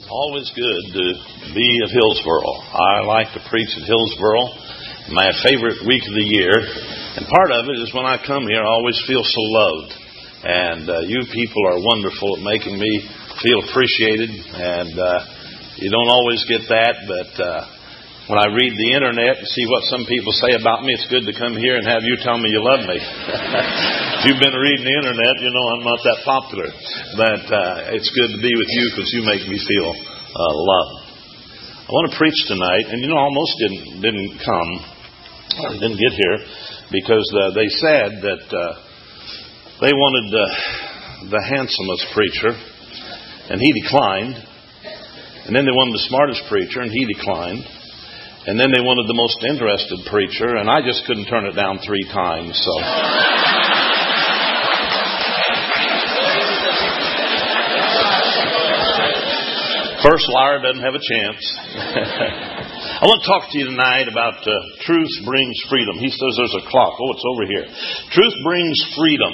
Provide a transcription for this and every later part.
Always good to be at Hillsboro. I like to preach at Hillsboro. My favorite week of the year. And part of it is when I come here, I always feel so loved. And you people are wonderful at making me feel appreciated. And you don't always get that, but when I read the internet and see what some people say about me, it's good to come here and have you tell me you love me. If you've been reading the internet, you know I'm not that popular. But it's good to be with you because you make me feel loved. I want to preach tonight, and almost didn't come, or didn't get here, because they said that they wanted the handsomest preacher, and he declined. And then they wanted the smartest preacher, and he declined. And then they wanted the most interested preacher, and I just couldn't turn it down 3 times. So, first liar doesn't have a chance. I want to talk to you tonight about truth brings freedom. He says there's a clock. Oh, it's over here. Truth brings freedom.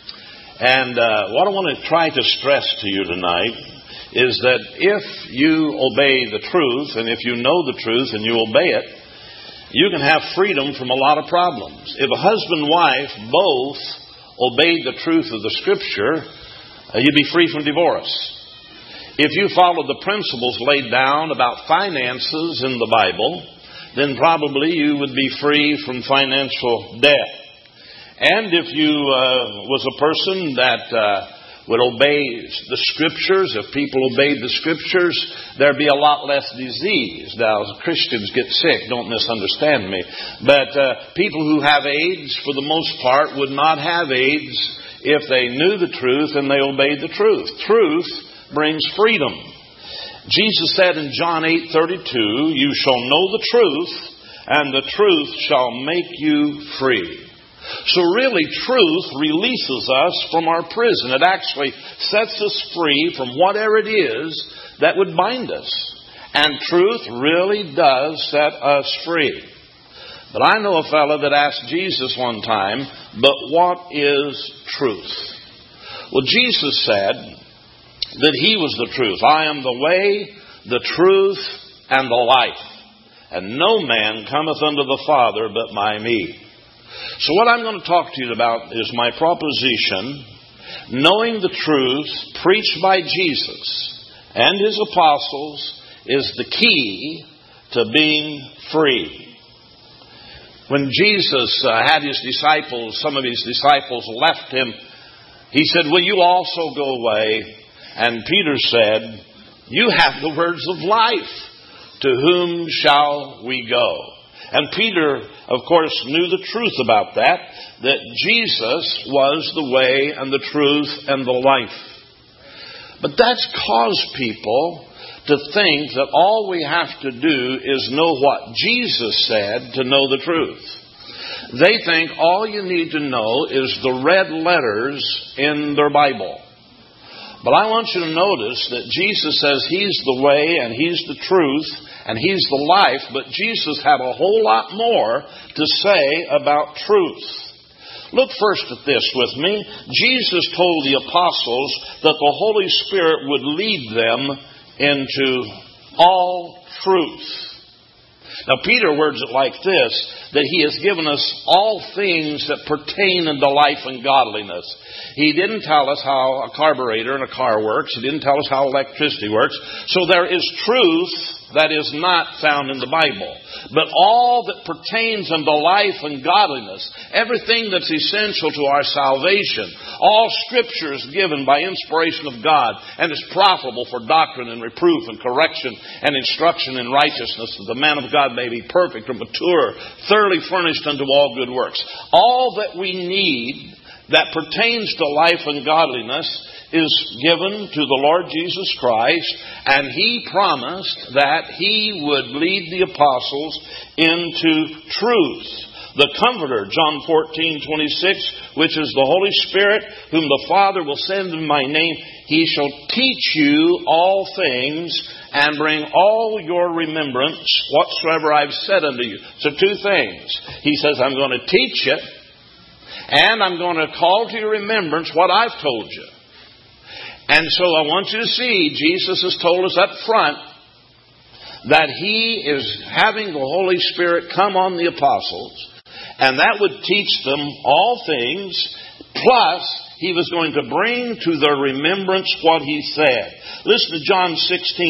And what I want to try to stress to you tonight is that if you obey the truth, and if you know the truth and you obey it, you can have freedom from a lot of problems. If a husband and wife both obeyed the truth of the Scripture, you'd be free from divorce. If you followed the principles laid down about finances in the Bible, then probably you would be free from financial debt. And if you was a person that would obey the Scriptures, if people obeyed the Scriptures, there'd be a lot less disease. Now, Christians get sick, don't misunderstand me. But people who have AIDS, for the most part, would not have AIDS if they knew the truth and they obeyed the truth. Truth brings freedom. Jesus said in John 8:32, "You shall know the truth, and the truth shall make you free." So really, truth releases us from our prison. It actually sets us free from whatever it is that would bind us. And truth really does set us free. But I know a fellow that asked Jesus one time, "But what is truth?" Well, Jesus said that He was the truth. "I am the way, the truth, and the life. And no man cometh unto the Father but by me." So what I'm going to talk to you about is my proposition: knowing the truth preached by Jesus and His apostles is the key to being free. When Jesus had His disciples, some of His disciples left Him, He said, "Will you also go away?" And Peter said, "You have the words of life. To whom shall we go?" And Peter, of course, knew the truth about that Jesus was the way and the truth and the life. But that's caused people to think that all we have to do is know what Jesus said to know the truth. They think all you need to know is the red letters in their Bible. But I want you to notice that Jesus says He's the way and He's the truth and He's the life, but Jesus had a whole lot more to say about truth. Look first at this with me. Jesus told the apostles that the Holy Spirit would lead them into all truth. Now, Peter words it like this, that He has given us all things that pertain unto life and godliness. He didn't tell us how a carburetor in a car works. He didn't tell us how electricity works. So there is truth that is not found in the Bible. But all that pertains unto life and godliness, everything that's essential to our salvation, all Scripture is given by inspiration of God and is profitable for doctrine and reproof and correction and instruction in righteousness, that the man of God may be perfect and mature, thoroughly furnished unto all good works. All that we need that pertains to life and godliness is given to the Lord Jesus Christ, and He promised that He would lead the apostles into truth. The Comforter, John 14:26, which is the Holy Spirit, whom the Father will send in my name, He shall teach you all things and bring all your remembrance whatsoever I've said unto you. So 2 things. He says, I'm going to teach you, and I'm going to call to your remembrance what I've told you. And so I want you to see, Jesus has told us up front that He is having the Holy Spirit come on the apostles, and that would teach them all things, plus He was going to bring to their remembrance what He said. Listen to John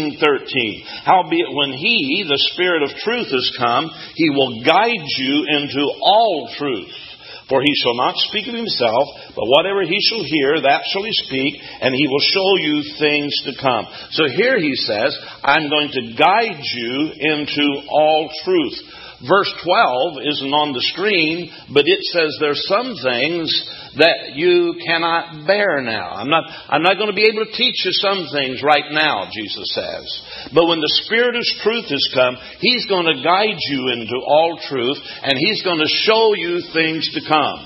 16:13. Howbeit when He, the Spirit of truth, is come, He will guide you into all truth. For He shall not speak of Himself, but whatever He shall hear, that shall He speak, and He will show you things to come. So here He says, I'm going to guide you into all truth. Verse 12 isn't on the screen, but it says there's some things that you cannot bear now. I'm not going to be able to teach you some things right now, Jesus says. But when the Spirit of truth has come, He's going to guide you into all truth, and He's going to show you things to come.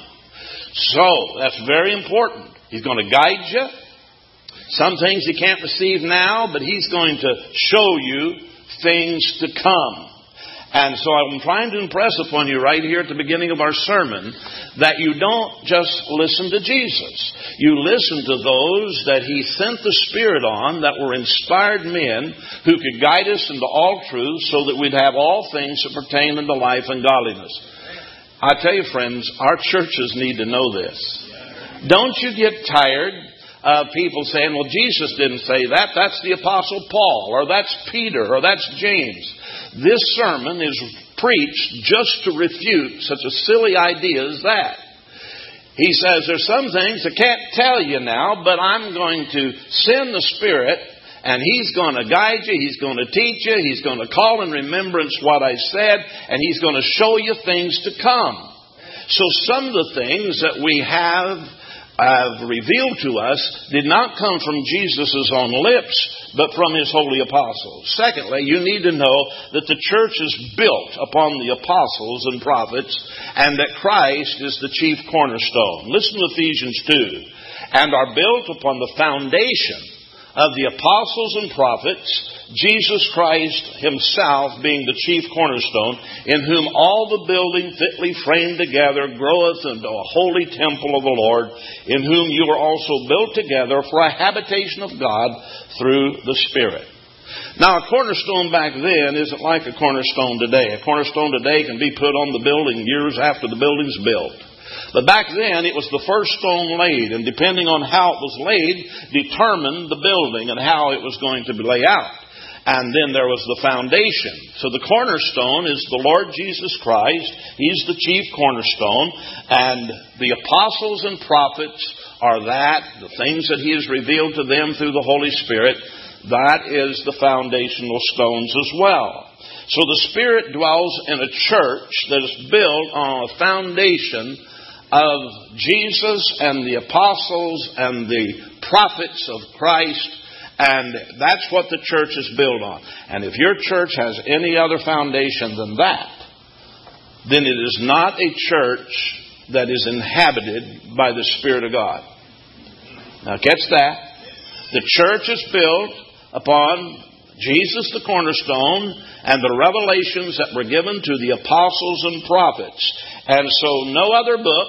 So, that's very important. He's going to guide you. Some things you can't receive now, but He's going to show you things to come. And so I'm trying to impress upon you right here at the beginning of our sermon that you don't just listen to Jesus. You listen to those that He sent the Spirit on, that were inspired men who could guide us into all truth so that we'd have all things that pertain unto life and godliness. I tell you, friends, our churches need to know this. Don't you get tired of people saying, well, Jesus didn't say that. That's the Apostle Paul, or that's Peter, or that's James. This sermon is preached just to refute such a silly idea as that. He says there's some things I can't tell you now, but I'm going to send the Spirit, and He's going to guide you, He's going to teach you, He's going to call in remembrance what I said, and He's going to show you things to come. So some of the things that we have revealed to us did not come from Jesus' own lips, but from His holy apostles. Secondly, you need to know that the church is built upon the apostles and prophets, and that Christ is the chief cornerstone. Listen to Ephesians 2. And are built upon the foundation of the apostles and prophets, Jesus Christ Himself being the chief cornerstone, in whom all the building fitly framed together groweth into a holy temple of the Lord, in whom you are also built together for a habitation of God through the Spirit. Now, a cornerstone back then isn't like a cornerstone today. A cornerstone today can be put on the building years after the building's built. But back then, it was the first stone laid, and depending on how it was laid, determined the building and how it was going to be laid out. And then there was the foundation. So the cornerstone is the Lord Jesus Christ. He's the chief cornerstone. And the apostles and prophets are the things that He has revealed to them through the Holy Spirit. That is the foundational stones as well. So the Spirit dwells in a church that is built on a foundation of Jesus and the apostles and the prophets of Christ, and that's what the church is built on. And if your church has any other foundation than that, then it is not a church that is inhabited by the Spirit of God. Now catch that. The church is built upon Jesus the cornerstone and the revelations that were given to the apostles and prophets. And so no other book,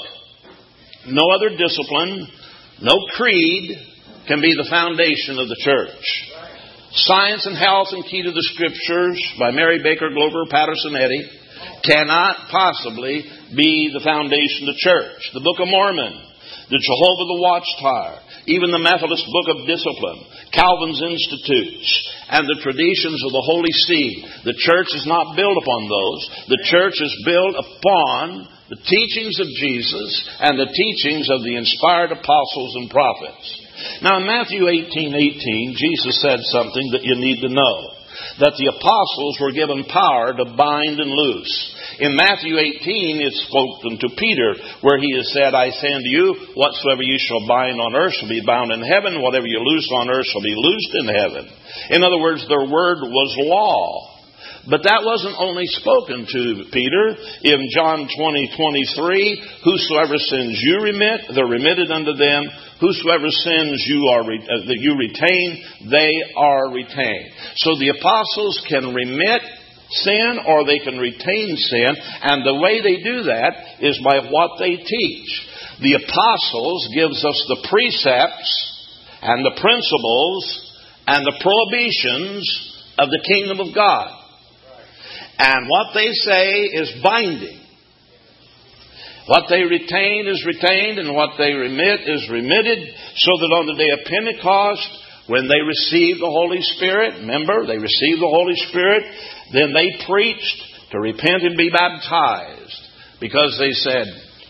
no other discipline, no creed can be the foundation of the church. Science and Health and Key to the Scriptures by Mary Baker Glover Patterson Eddy cannot possibly be the foundation of the church. The Book of Mormon, the Jehovah the Watchtower, even the Methodist Book of Discipline, Calvin's Institutes, and the traditions of the Holy See. The church is not built upon those. The church is built upon the teachings of Jesus and the teachings of the inspired apostles and prophets. Now in Matthew 18:18, Jesus said something that you need to know. That the apostles were given power to bind and loose. In Matthew 18, it's spoken to Peter, where he has said, I say unto you, whatsoever you shall bind on earth shall be bound in heaven, whatever you loose on earth shall be loosed in heaven. In other words, their word was law. But that wasn't only spoken to Peter. In John 20:23, whosoever sins you remit, they're remitted unto them. Whosoever sins that you retain, they are retained. So the apostles can remit sin or they can retain sin. And the way they do that is by what they teach. The apostles gives us the precepts and the principles and the prohibitions of the kingdom of God. And what they say is binding. What they retain is retained, and what they remit is remitted, so that on the day of Pentecost, when they received the Holy Spirit, remember, they received the Holy Spirit, then they preached to repent and be baptized. Because they said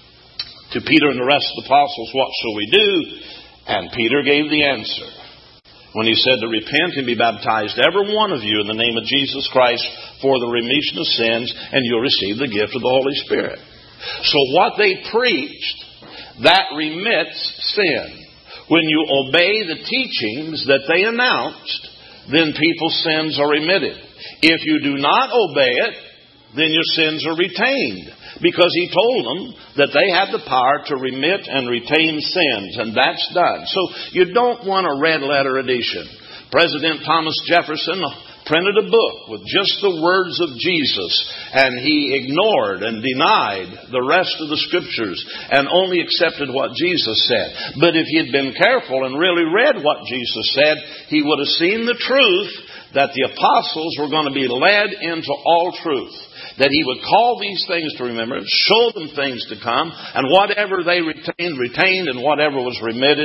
to Peter and the rest of the apostles, what shall we do? And Peter gave the answer. When he said to repent and be baptized, every one of you, in the name of Jesus Christ, for the remission of sins, and you'll receive the gift of the Holy Spirit. So what they preached, that remits sin. When you obey the teachings that they announced, then people's sins are remitted. If you do not obey it, then your sins are retained. Because He told them that they had the power to remit and retain sins, and that's done. So you don't want a red letter edition. President Thomas Jefferson printed a book with just the words of Jesus, and he ignored and denied the rest of the Scriptures and only accepted what Jesus said. But if he had been careful and really read what Jesus said, he would have seen the truth that the apostles were going to be led into all truth. That He would call these things to remembrance, show them things to come, and whatever they retained, and whatever was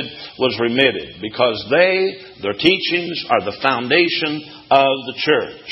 remitted. Because their teachings are the foundation of the church.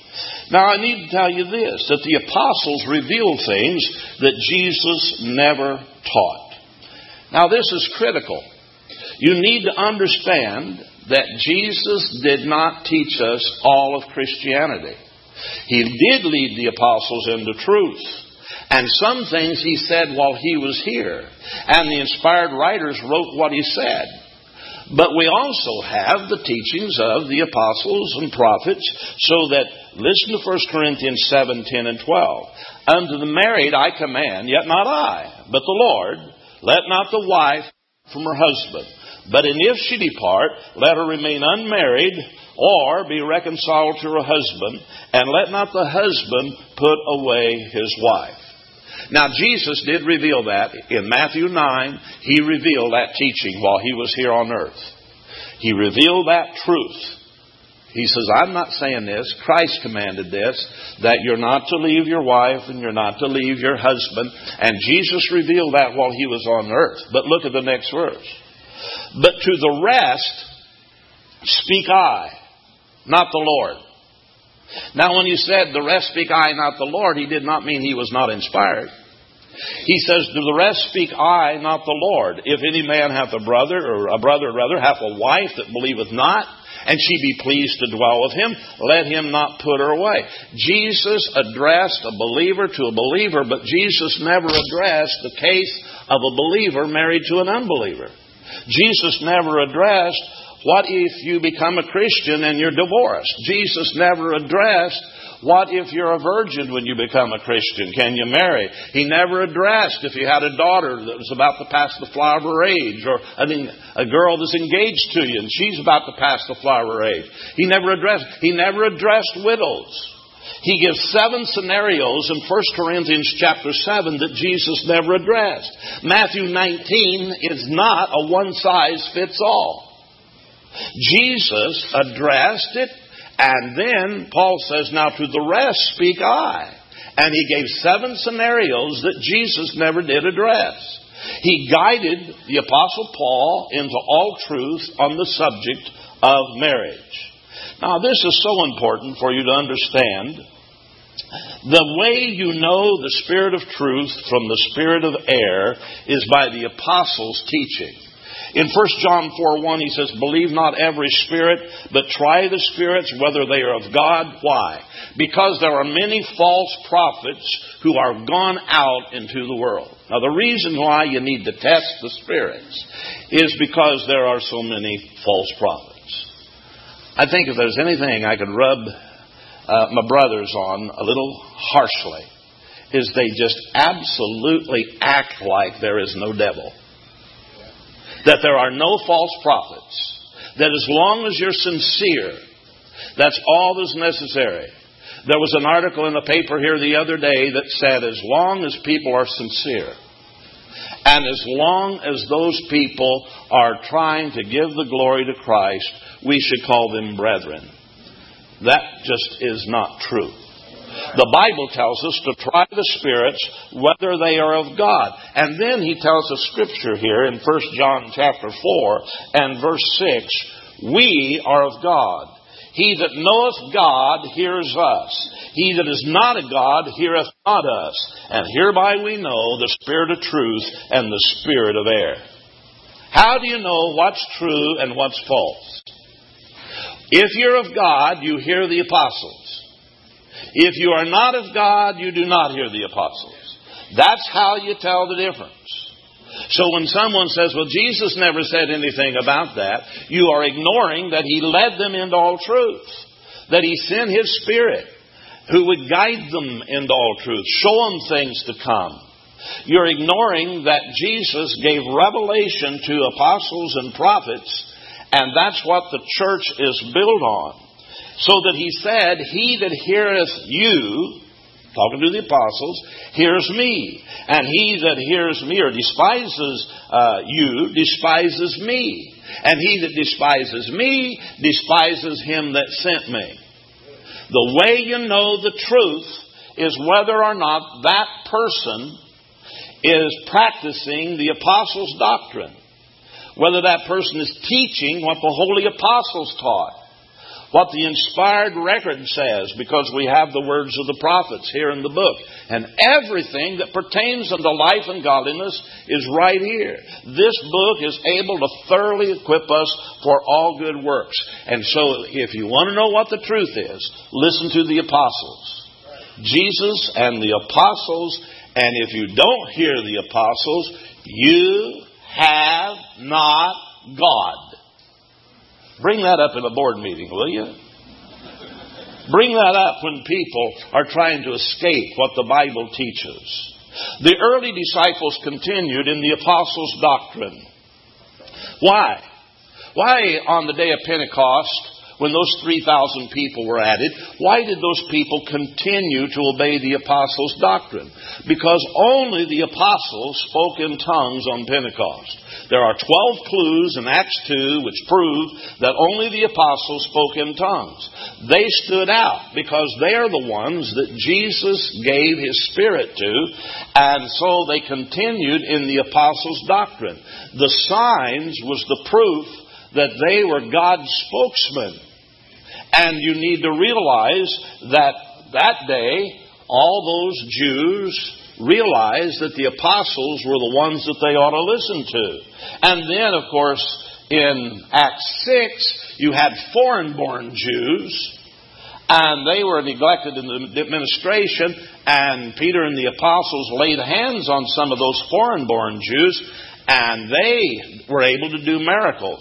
Now I need to tell you this, that the apostles revealed things that Jesus never taught. Now this is critical. You need to understand that Jesus did not teach us all of Christianity. He did lead the apostles into truth. And some things He said while He was here. And the inspired writers wrote what He said. But we also have the teachings of the apostles and prophets, so that, listen to 1 Corinthians 7, 10, and 12. Unto the married I command, yet not I, but the Lord, let not the wife from her husband. But if she depart, let her remain unmarried, or be reconciled to her husband, and let not the husband put away his wife. Now Jesus did reveal that. In Matthew 9, He revealed that teaching while He was here on earth. He revealed that truth. He says, I'm not saying this. Christ commanded this, that you're not to leave your wife and you're not to leave your husband. And Jesus revealed that while He was on earth. But look at the next verse. But to the rest speak I, not the Lord. Now when He said, the rest speak I, not the Lord, He did not mean He was not inspired. He says, to the rest speak I, not the Lord. If any man hath a brother hath a wife that believeth not, and she be pleased to dwell with him, let him not put her away. Jesus addressed a believer to a believer, but Jesus never addressed the case of a believer married to an unbeliever. Jesus never addressed, what if you become a Christian and you're divorced? Jesus never addressed, what if you're a virgin when you become a Christian? Can you marry? He never addressed if you had a daughter that was about to pass the flower of her age, or a girl that's engaged to you and she's about to pass the flower of her age. He never addressed widows. He gives 7 scenarios in 1 Corinthians chapter 7 that Jesus never addressed. Matthew 19 is not a one-size-fits-all. Jesus addressed it, and then Paul says, now to the rest speak I. And he gave 7 scenarios that Jesus never did address. He guided the Apostle Paul into all truth on the subject of marriage. Now this is so important for you to understand. The way you know the spirit of truth from the spirit of error is by the apostles' teaching. In 1 John 4:1 he says, believe not every spirit, but try the spirits whether they are of God. Why? Because there are many false prophets who are gone out into the world. Now the reason why you need to test the spirits is because there are so many false prophets. I think if there's anything I could rub my brothers on a little harshly, is they just absolutely act like there is no devil. That there are no false prophets. That as long as you're sincere, that's all that's necessary. There was an article in the paper here the other day that said as long as people are sincere And as long as those people are trying to give the glory to Christ, we should call them brethren. That just is not true. The Bible tells us to try the spirits whether they are of God. And then he tells us scripture here in 1 John chapter 4 and verse 6, we are of God. He that knoweth God hears us. He that is not of God heareth not us. And hereby we know the spirit of truth and the spirit of error. How do you know what's true and what's false? If you're of God, you hear the apostles. If you are not of God, you do not hear the apostles. That's how you tell the difference. So when someone says, well, Jesus never said anything about that, you are ignoring that He led them into all truth. That He sent His Spirit who would guide them into all truth, show them things to come. You're ignoring that Jesus gave revelation to apostles and prophets, and that's what the church is built on. So that He said, he that heareth you, talking to the apostles, hears me. And he that hears me or despises you, despises me. And he that despises me, despises him that sent me. The way you know the truth is whether or not that person is practicing the apostles' doctrine. Whether that person is teaching what the holy apostles taught. What the inspired record says, because we have the words of the prophets here in the book. And everything that pertains unto life and godliness is right here. This book is able to thoroughly equip us for all good works. And so if you want to know what the truth is, listen to the apostles. Jesus and the apostles. And if you don't hear the apostles, you have not God. Bring that up in a board meeting, will you? Bring that up when people are trying to escape what the Bible teaches. The early disciples continued in the apostles' doctrine. Why? Why on the day of Pentecost, when those 3,000 people were added, why did those people continue to obey the apostles' doctrine? Because only the apostles spoke in tongues on Pentecost. There are 12 clues in Acts 2 which prove that only the apostles spoke in tongues. They stood out because they are the ones that Jesus gave His Spirit to, and so they continued in the apostles' doctrine. The signs was the proof that they were God's spokesmen. And you need to realize that day, all those Jews realized that the apostles were the ones that they ought to listen to. And then, of course, in Acts 6, you had foreign-born Jews, and they were neglected in the administration, and Peter and the apostles laid hands on some of those foreign-born Jews, and they were able to do miracles.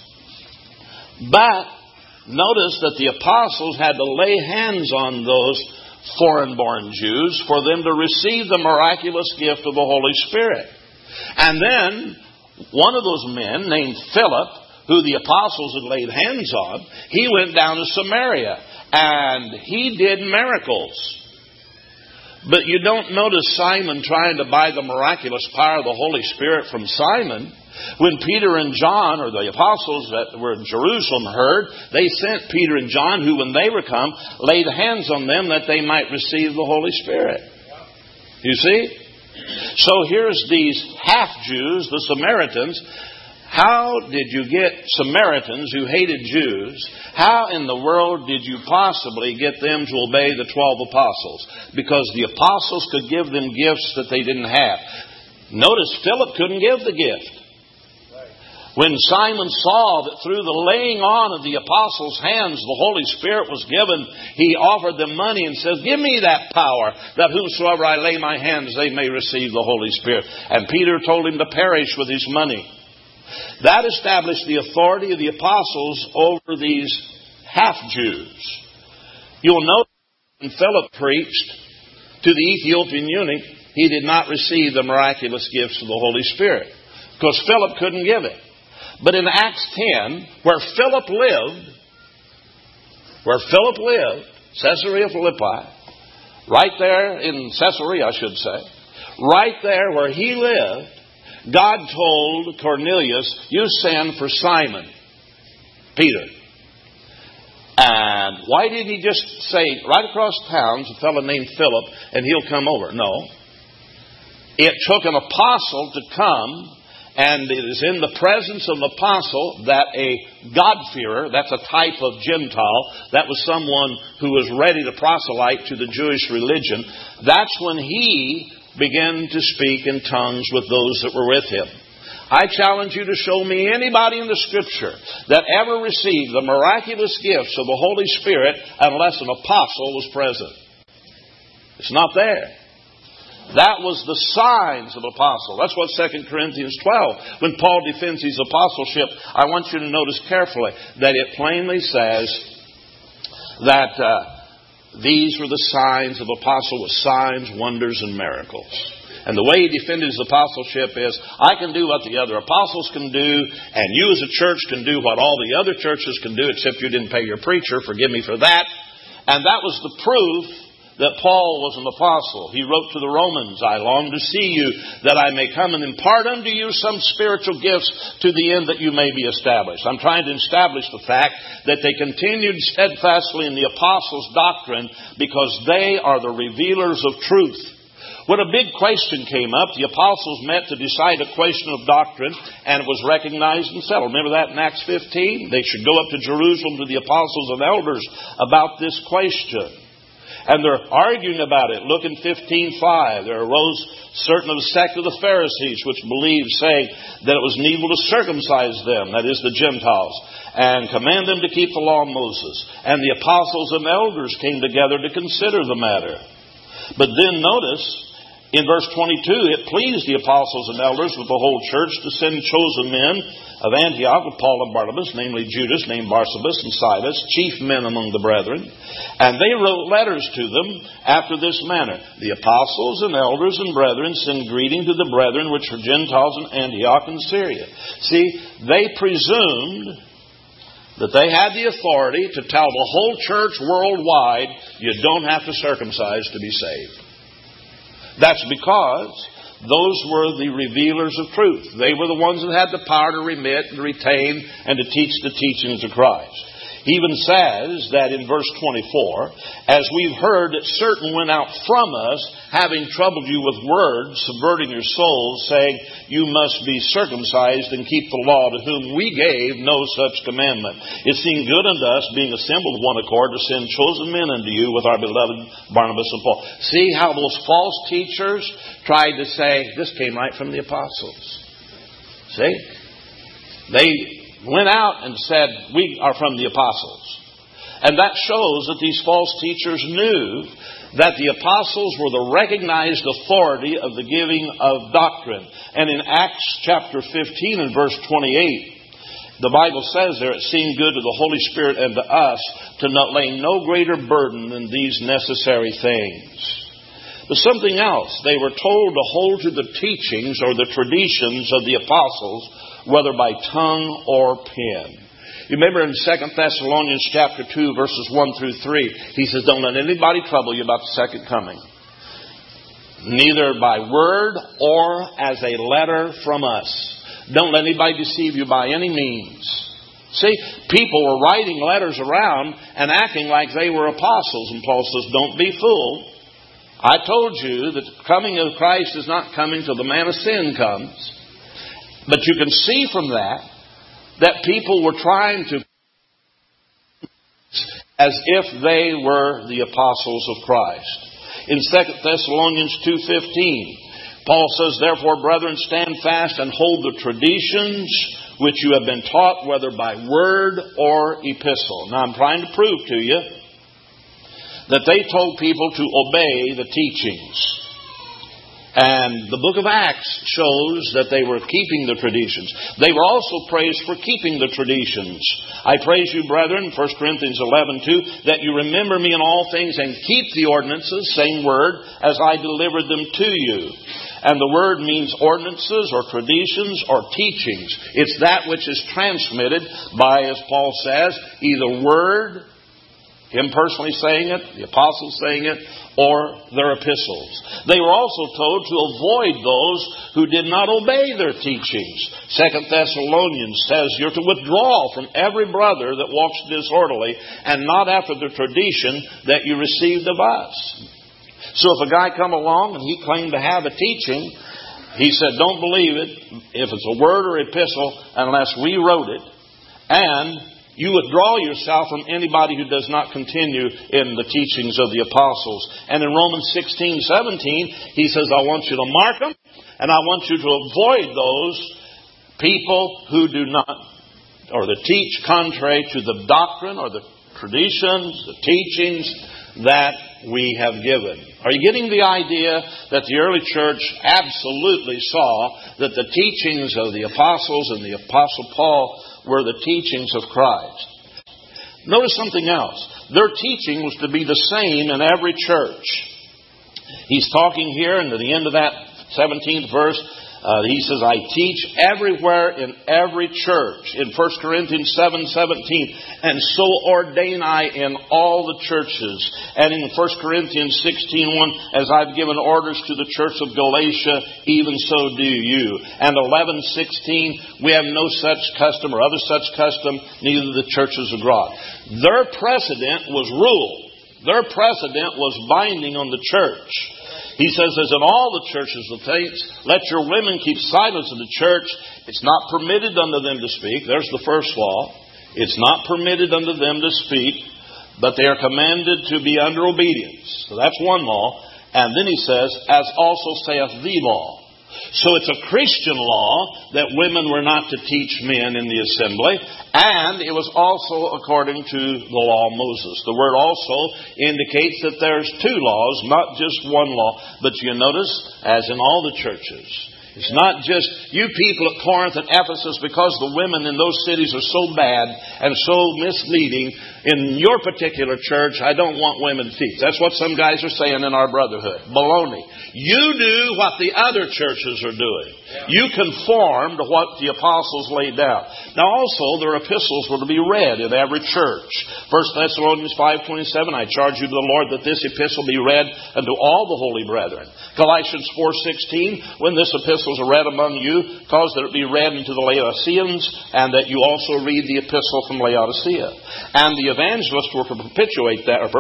But notice that the apostles had to lay hands on those foreign-born Jews for them to receive the miraculous gift of the Holy Spirit. And then one of those men named Philip, who the apostles had laid hands on, he went down to Samaria and he did miracles. But you don't notice Simon trying to buy the miraculous power of the Holy Spirit from Simon. When Peter and John, or the apostles that were in Jerusalem, heard, they sent Peter and John, who when they were come, laid hands on them that they might receive the Holy Spirit. You see? So here's these half-Jews, the Samaritans. How did you get Samaritans who hated Jews? How in the world did you possibly get them to obey the 12 apostles? Because the apostles could give them gifts that they didn't have. Notice Philip couldn't give the gift. When Simon saw that through the laying on of the apostles' hands the Holy Spirit was given, he offered them money and said, give me that power, that whomsoever I lay my hands, they may receive the Holy Spirit. And Peter told him to perish with his money. That established the authority of the apostles over these half-Jews. You'll note when Philip preached to the Ethiopian eunuch, he did not receive the miraculous gifts of the Holy Spirit, because Philip couldn't give it. But in Acts 10, where Philip lived, Caesarea Philippi, right there in Caesarea, I should say, right there where he lived, God told Cornelius, you send for Simon, Peter. And why didn't he just say, right across town's a fellow named Philip, and he'll come over? No. It took an apostle to come, and it is in the presence of an apostle that a God-fearer, that's a type of Gentile, that was someone who was ready to proselyte to the Jewish religion, that's when he began to speak in tongues with those that were with him. I challenge you to show me anybody in the Scripture that ever received the miraculous gifts of the Holy Spirit unless an apostle was present. It's not there. That was the signs of apostle. That's what 2 Corinthians 12, when Paul defends his apostleship, I want you to notice carefully that it plainly says that these were the signs of apostle, with signs, wonders, and miracles. And the way he defended his apostleship is, I can do what the other apostles can do, and you as a church can do what all the other churches can do, except you didn't pay your preacher. Forgive me for that. And that was the proof that Paul was an apostle. He wrote to the Romans, I long to see you, that I may come and impart unto you some spiritual gifts to the end that you may be established. I'm trying to establish the fact that they continued steadfastly in the apostles' doctrine because they are the revealers of truth. When a big question came up, the apostles met to decide a question of doctrine, and it was recognized and settled. Remember that in Acts 15? They should go up to Jerusalem to the apostles and elders about this question. And they're arguing about it. Look in 15:5. There arose certain of the sect of the Pharisees which believed, saying that it was needful to circumcise them, that is the Gentiles, and command them to keep the law of Moses. And the apostles and elders came together to consider the matter. But then notice, in verse 22, it pleased the apostles and elders with the whole church to send chosen men of Antioch with Paul and Barnabas, namely Judas, named Barsabas, and Silas, chief men among the brethren. And they wrote letters to them after this manner. The apostles and elders and brethren send greeting to the brethren which are Gentiles in Antioch and Syria. See, they presumed that they had the authority to tell the whole church worldwide, you don't have to circumcise to be saved. That's because those were the revealers of truth. They were the ones that had the power to remit and retain and to teach the teachings of Christ. He even says that in verse 24, as we've heard that certain went out from us, having troubled you with words, subverting your souls, saying, you must be circumcised and keep the law, to whom we gave no such commandment. It seemed good unto us, being assembled one accord, to send chosen men unto you with our beloved Barnabas and Paul. See how those false teachers tried to say, this came right from the apostles. See? They went out and said, we are from the apostles. And that shows that these false teachers knew that the apostles were the recognized authority of the giving of doctrine. And in Acts chapter 15 and verse 28, the Bible says there, it seemed good to the Holy Spirit and to us to not lay no greater burden than these necessary things. But something else, they were told to hold to the teachings or the traditions of the apostles, whether by tongue or pen. You remember in 2 Thessalonians chapter 2, verses 1 through 3, he says, don't let anybody trouble you about the second coming. Neither by word or as a letter from us. Don't let anybody deceive you by any means. See, people were writing letters around and acting like they were apostles. And Paul says, don't be fooled. I told you that the coming of Christ is not coming till the man of sin comes. But you can see from that people were trying to, as if they were the apostles of Christ. In 2 Thessalonians 2:15, Paul says, therefore, brethren, stand fast and hold the traditions which you have been taught, whether by word or epistle. Now, I'm trying to prove to you that they told people to obey the teachings. And the book of Acts shows that they were keeping the traditions. They were also praised for keeping the traditions. I praise you, brethren, 1 Corinthians 11:2, that you remember me in all things and keep the ordinances, same word, as I delivered them to you. And the word means ordinances or traditions or teachings. It's that which is transmitted by, as Paul says, either word Him personally saying it, the apostles saying it, or their epistles. They were also told to avoid those who did not obey their teachings. 2 Thessalonians says you're to withdraw from every brother that walks disorderly and not after the tradition that you received of us. So if a guy come along and he claimed to have a teaching, he said, don't believe it if it's a word or epistle unless we wrote it. And you withdraw yourself from anybody who does not continue in the teachings of the apostles. And in Romans 16:17, he says, I want you to mark them, and I want you to avoid those people who do not, or that teach contrary to the doctrine or the traditions, the teachings that we have given. Are you getting the idea that the early church absolutely saw that the teachings of the apostles and the apostle Paul were the teachings of Christ? Notice something else. Their teaching was to be the same in every church. He's talking here, and at the end of that 17th verse, he says, I teach everywhere in every church. In 1 Corinthians 7:17, and so ordain I in all the churches. And in 1 Corinthians 16:1, as I've given orders to the church of Galatia, even so do you. And 11:16, we have no such custom or other such custom, neither the churches abroad. Their precedent was rule. Their precedent was binding on the church. He says, as in all the churches of saints, let your women keep silence in the church. It's not permitted unto them to speak. There's the first law. It's not permitted unto them to speak, but they are commanded to be under obedience. So that's one law. And then he says, as also saith the law. So it's a Christian law that women were not to teach men in the assembly, and it was also according to the law of Moses. The word also indicates that there's two laws, not just one law. But you notice, as in all the churches, it's not just you people at Corinth and Ephesus, because the women in those cities are so bad and so misleading. In your particular church, I don't want women to teach. That's what some guys are saying in our brotherhood. Baloney. You do what the other churches are doing. You conform to what the apostles laid down. Now also, their epistles were to be read in every church. 1 Thessalonians 5:27, I charge you to the Lord that this epistle be read unto all the holy brethren. Galatians 4:16, when this epistle is read among you, cause that it be read unto the Laodiceans, and that you also read the epistle from Laodicea. And the evangelists were to perpetuate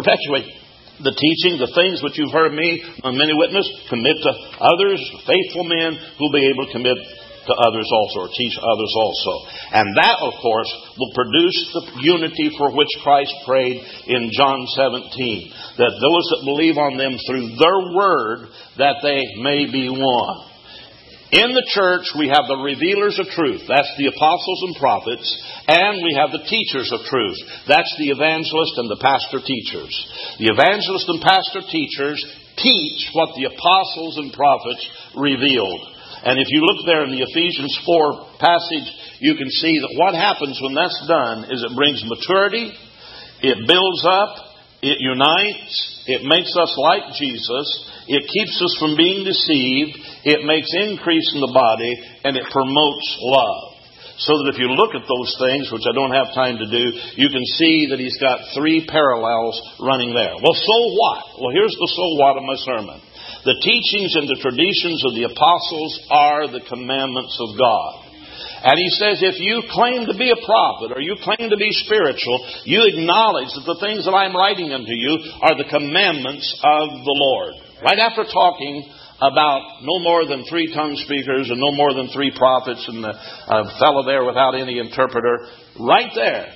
the teaching, the things which you've heard me on many witnesses, commit to others, faithful men who will be able to commit to others also, or teach others also. And that, of course, will produce the unity for which Christ prayed in John 17. That those that believe on them through their word, that they may be one. In the church, we have the revealers of truth. That's the apostles and prophets. And we have the teachers of truth. That's the evangelist and the pastor teachers. The evangelist and pastor teachers teach what the apostles and prophets revealed. And if you look there in the Ephesians 4 passage, you can see that what happens when that's done is it brings maturity, it builds up, it unites, it makes us like Jesus, it keeps us from being deceived, it makes increase in the body, and it promotes love. So that if you look at those things, which I don't have time to do, you can see that he's got three parallels running there. Well, so what? Well, here's the so what of my sermon. The teachings and the traditions of the apostles are the commandments of God. And he says, if you claim to be a prophet or you claim to be spiritual, you acknowledge that the things that I'm writing unto you are the commandments of the Lord. Right after talking about no more than 3 tongue speakers and no more than 3 prophets and a fellow there without any interpreter, right there.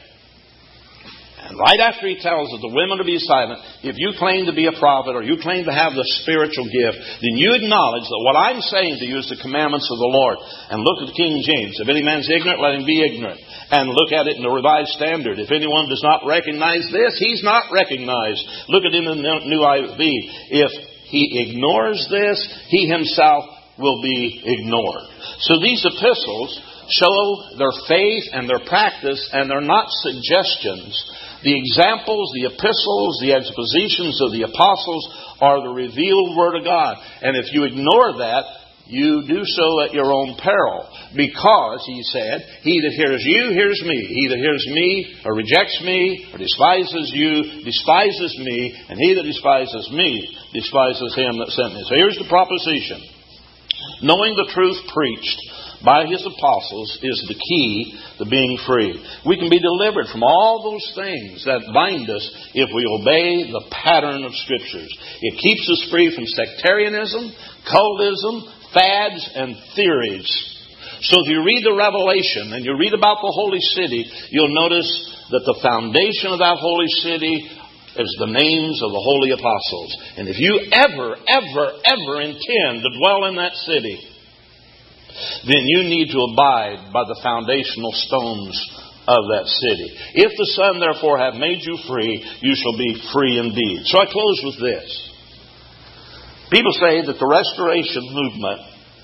And right after he tells that the women to be silent, if you claim to be a prophet or you claim to have the spiritual gift, then you acknowledge that what I'm saying to you is the commandments of the Lord. And look at King James. If any man's ignorant, let him be ignorant. And look at it in the Revised Standard. If anyone does not recognize this, he's not recognized. Look at it in the New IV. If he ignores this, he himself will be ignored. So these epistles show their faith and their practice, and they're not suggestions. The examples, the epistles, the expositions of the apostles are the revealed Word of God. And if you ignore that, you do so at your own peril. Because, he said, he that hears you hears me. He that hears me or rejects me or despises you despises me. And he that despises me despises him that sent me. So here's the proposition. Knowing the truth preached by His apostles is the key to being free. We can be delivered from all those things that bind us if we obey the pattern of Scriptures. It keeps us free from sectarianism, cultism, fads, and theories. So if you read the Revelation and you read about the holy city, you'll notice that the foundation of that holy city is the names of the holy apostles. And if you ever intend to dwell in that city, then you need to abide by the foundational stones of that city. If the Son, therefore, hath made you free, you shall be free indeed. So I close with this. People say that the Restoration movement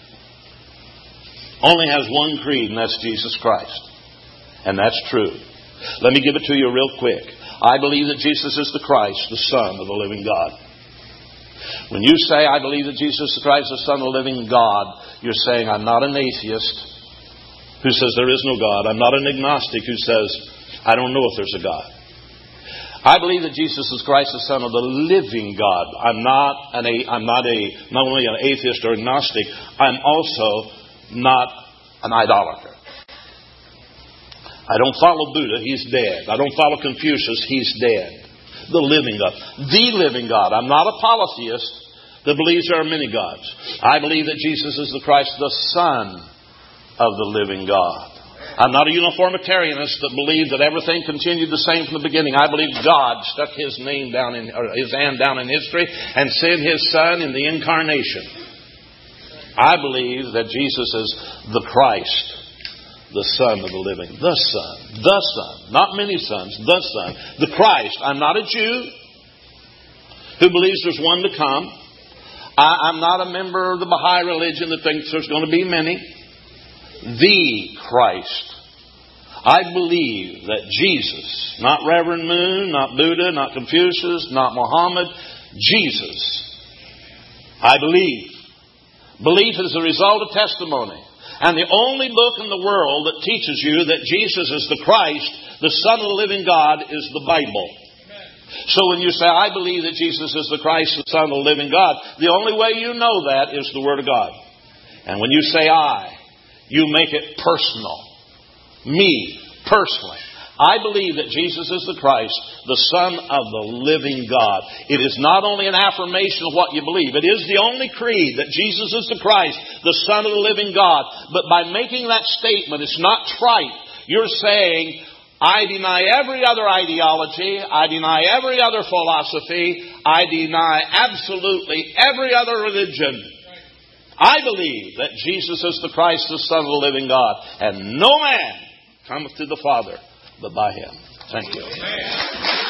only has one creed, and that's Jesus Christ. And that's true. Let me give it to you real quick. I believe that Jesus is the Christ, the Son of the living God. When you say, I believe that Jesus Christ is the Son of the living God, you're saying, I'm not an atheist who says there is no God. I'm not an agnostic who says, I don't know if there's a God. I believe that Jesus is Christ, the Son of the living God. I'm not only an atheist or agnostic, I'm also not an idolater. I don't follow Buddha, he's dead. I don't follow Confucius, he's dead. The living God. The living God. I'm not a polytheist that believes there are many gods. I believe that Jesus is the Christ, the Son of the living God. I'm not a uniformitarianist that believes that everything continued the same from the beginning. I believe God stuck His hand down in history and sent His Son in the incarnation. I believe that Jesus is the Christ, the Son of the living. The Son. The Son. Not many sons. The Son. The Christ. I'm not a Jew who believes there's one to come. I'm not a member of the Baha'i religion that thinks there's going to be many. The Christ. I believe that Jesus, not Reverend Moon, not Buddha, not Confucius, not Muhammad, Jesus. I believe. Belief is the result of testimony. And the only book in the world that teaches you that Jesus is the Christ, the Son of the living God, is the Bible. So when you say, I believe that Jesus is the Christ, the Son of the living God, the only way you know that is the Word of God. And when you say I, you make it personal. Me, personally. I believe that Jesus is the Christ, the Son of the living God. It is not only an affirmation of what you believe. It is the only creed that Jesus is the Christ, the Son of the living God. But by making that statement, it's not trite. You're saying, I deny every other ideology. I deny every other philosophy. I deny absolutely every other religion. I believe that Jesus is the Christ, the Son of the living God. And no man cometh to the Father but by Him. Thank you.